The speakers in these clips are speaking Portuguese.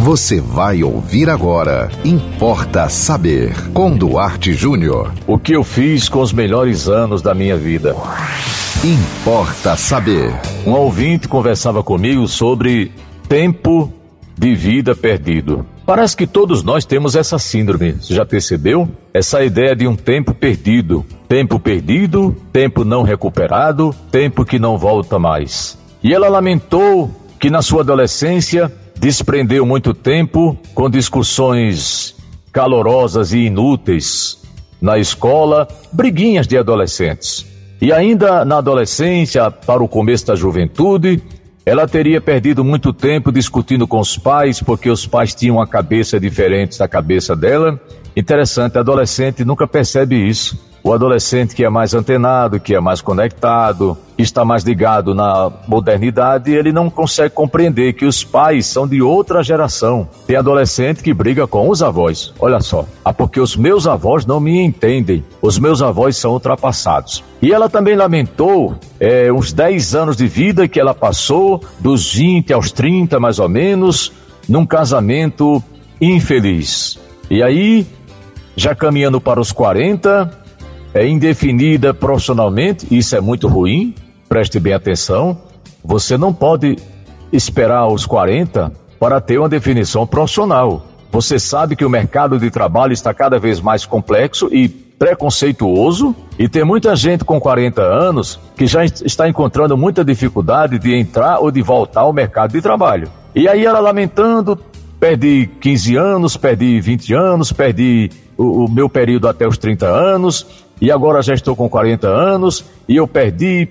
Você vai ouvir agora Importa Saber, com Duarte Júnior. O que eu fiz com os melhores anos da minha vida. Importa Saber. Um ouvinte conversava comigo sobre tempo de vida perdido. Parece que todos nós temos essa síndrome, você já percebeu? Essa ideia de um tempo perdido, tempo não recuperado, tempo que não volta mais. E ela lamentou que na sua adolescência desprendeu muito tempo com discussões calorosas e inúteis na escola, briguinhas de adolescentes. E ainda na adolescência, para o começo da juventude, ela teria perdido muito tempo discutindo com os pais, porque os pais tinham uma cabeça diferente da cabeça dela. Interessante, a adolescente nunca percebe isso. O adolescente que é mais antenado, que é mais conectado, que está mais ligado na modernidade, ele não consegue compreender que os pais são de outra geração. Tem adolescente que briga com os avós, olha só. Porque os meus avós não me entendem, os meus avós são ultrapassados. E ela também lamentou uns 10 anos de vida que ela passou, dos 20 aos 30 mais ou menos, num casamento infeliz. E aí, já caminhando para os 40... indefinida profissionalmente, isso é muito ruim, preste bem atenção, você não pode esperar os 40 para ter uma definição profissional. Você sabe que o mercado de trabalho está cada vez mais complexo e preconceituoso, e tem muita gente com 40 anos que já está encontrando muita dificuldade de entrar ou de voltar ao mercado de trabalho. E aí ela lamentando, perdi 15 anos, perdi 20 anos, perdi o meu período até os 30 anos, e agora já estou com 40 anos, e eu perdi.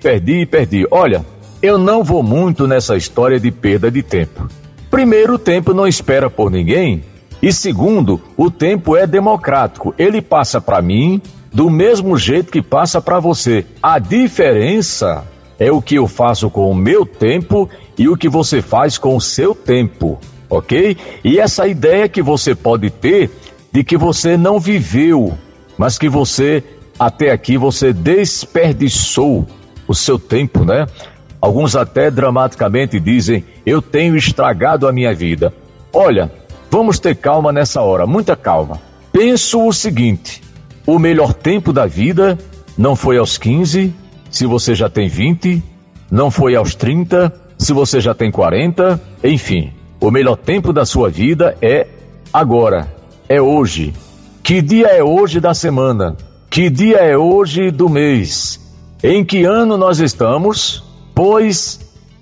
Olha, eu não vou muito nessa história de perda de tempo. Primeiro, o tempo não espera por ninguém, e segundo, o tempo é democrático. Ele passa para mim do mesmo jeito que passa para você. A diferença é o que eu faço com o meu tempo e o que você faz com o seu tempo, ok? E essa ideia que você pode ter de que você não viveu, mas que você, até aqui, você desperdiçou o seu tempo, né? Alguns até dramaticamente dizem, eu tenho estragado a minha vida. Olha, vamos ter calma nessa hora, muita calma. Penso o seguinte, o melhor tempo da vida não foi aos 15, se você já tem 20, não foi aos 30, se você já tem 40, enfim. O melhor tempo da sua vida é agora. É hoje. Que dia é hoje da semana? Que dia é hoje do mês? Em que ano nós estamos? Pois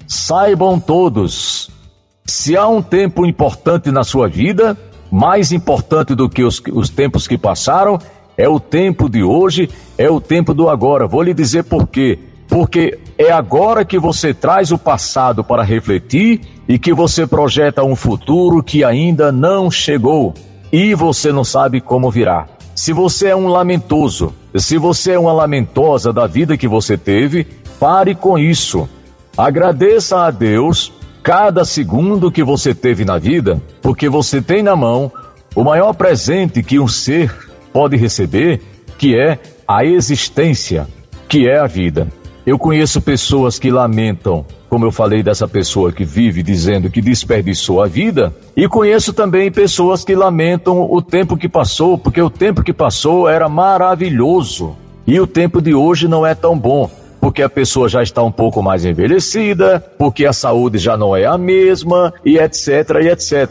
saibam todos, se há um tempo importante na sua vida, mais importante do que os tempos que passaram, é o tempo de hoje, é o tempo do agora. Vou lhe dizer por quê. Porque é agora que você traz o passado para refletir e que você projeta um futuro que ainda não chegou. E você não sabe como virá. Se você é um lamentoso, se você é uma lamentosa da vida que você teve, pare com isso. Agradeça a Deus cada segundo que você teve na vida, porque você tem na mão o maior presente que um ser pode receber, que é a existência, que é a vida. Eu conheço pessoas que lamentam, como eu falei dessa pessoa que vive dizendo que desperdiçou a vida, e conheço também pessoas que lamentam o tempo que passou, porque o tempo que passou era maravilhoso, e o tempo de hoje não é tão bom, porque a pessoa já está um pouco mais envelhecida, porque a saúde já não é a mesma, e etc, e etc.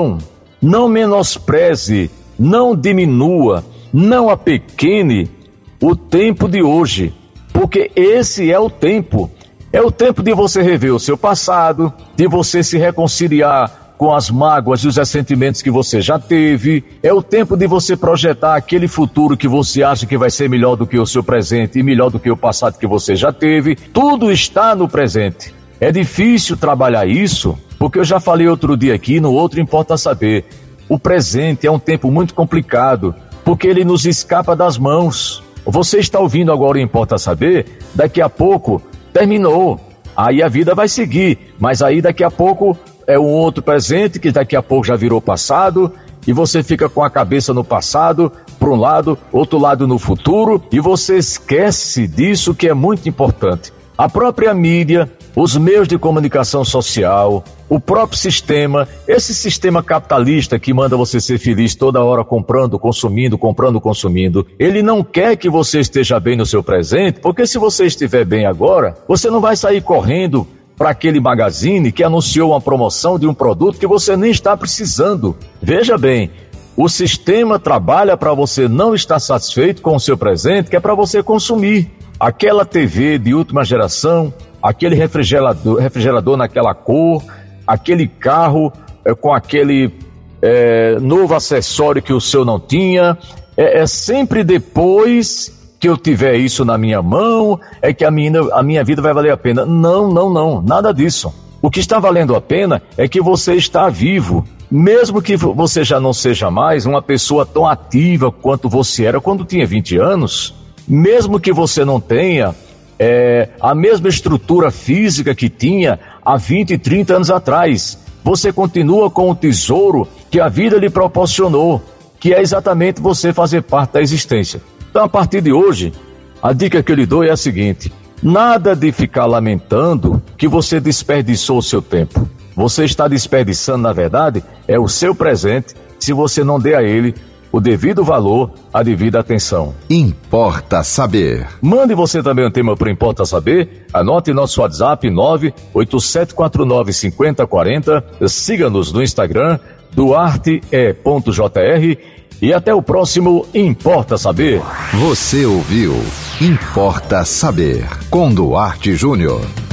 Não menospreze, não diminua, não apequene o tempo de hoje, porque esse é o tempo de você rever o seu passado, de você se reconciliar com as mágoas e os ressentimentos que você já teve, é o tempo de você projetar aquele futuro que você acha que vai ser melhor do que o seu presente e melhor do que o passado que você já teve. Tudo está no presente. É difícil trabalhar isso, porque eu já falei outro dia aqui, no outro Importa Saber, o presente é um tempo muito complicado, porque ele nos escapa das mãos. Você está ouvindo agora o Importa Saber, daqui a pouco terminou, aí a vida vai seguir, mas aí daqui a pouco é um outro presente que daqui a pouco já virou passado, e você fica com a cabeça no passado, para um lado, outro lado no futuro, e você esquece disso que é muito importante. A própria mídia os meios de comunicação social, o próprio sistema, esse sistema capitalista que manda você ser feliz toda hora comprando, consumindo, ele não quer que você esteja bem no seu presente, porque se você estiver bem agora, você não vai sair correndo para aquele magazine que anunciou uma promoção de um produto que você nem está precisando. Veja bem, o sistema trabalha para você não estar satisfeito com o seu presente, que é para você consumir. Aquela TV de última geração, aquele refrigerador naquela cor, aquele carro com aquele novo acessório que o seu não tinha, é sempre depois que eu tiver isso na minha mão, é que a minha vida vai valer a pena. Não, nada disso. O que está valendo a pena é que você está vivo, mesmo que você já não seja mais uma pessoa tão ativa quanto você era quando tinha 20 anos, mesmo que você não tenha a mesma estrutura física que tinha há 20 e 30 anos atrás, você continua com o tesouro que a vida lhe proporcionou, que é exatamente você fazer parte da existência. Então, a partir de hoje, a dica que eu lhe dou é a seguinte: nada de ficar lamentando que você desperdiçou o seu tempo. Você está desperdiçando, na verdade, é o seu presente, se você não der a ele o devido valor, a devida atenção. Importa Saber. Mande você também um tema para o Importa Saber. Anote nosso WhatsApp 987495040. Siga-nos no Instagram, duarte.jr. E até o próximo Importa Saber. Você ouviu Importa Saber, com Duarte Júnior.